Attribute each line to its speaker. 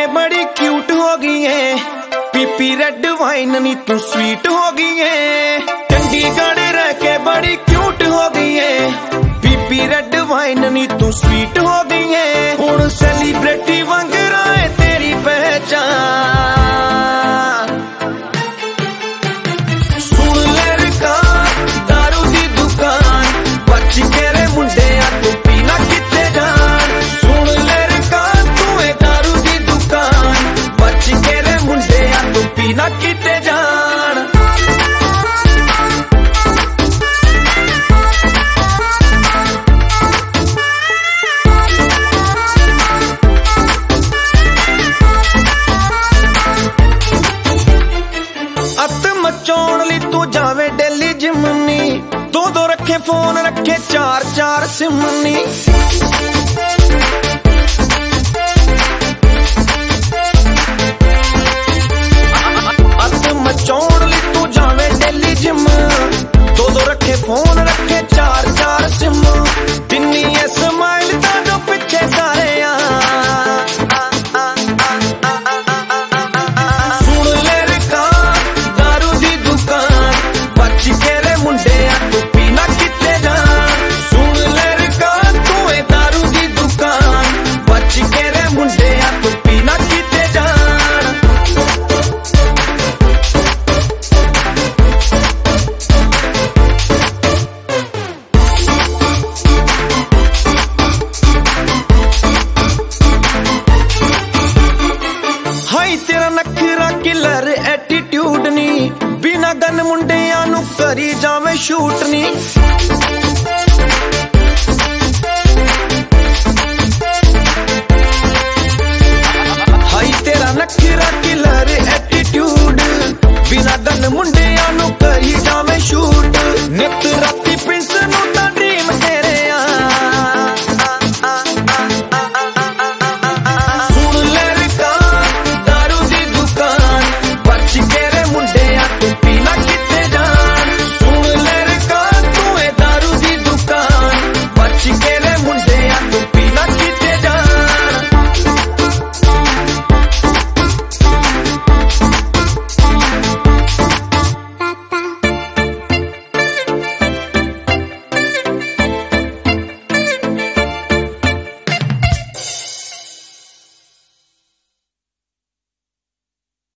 Speaker 1: के बड़ी क्यूट हो गई है, पीपी रेड वाइन नी तू स्वीट हो गई है। चंडीगढ़ रह के बड़ी क्यूट हो गई है, पीपी रेड वाइन नी तू स्वीट हो गई है। हुण सेलिब्रिटी वांगरा है तेरी पहचान। सुन ले रका दारू दी दुकान, बच के रे मुंडिया तू पीना किते जान। सुन ले रका तू है दारू दी दुकान, बच के रे मुंडिया तू पीना किते जान। अत मचौण ली तू जावे डेली जिमनी, दो रखे फोन रखे चार सिमनी।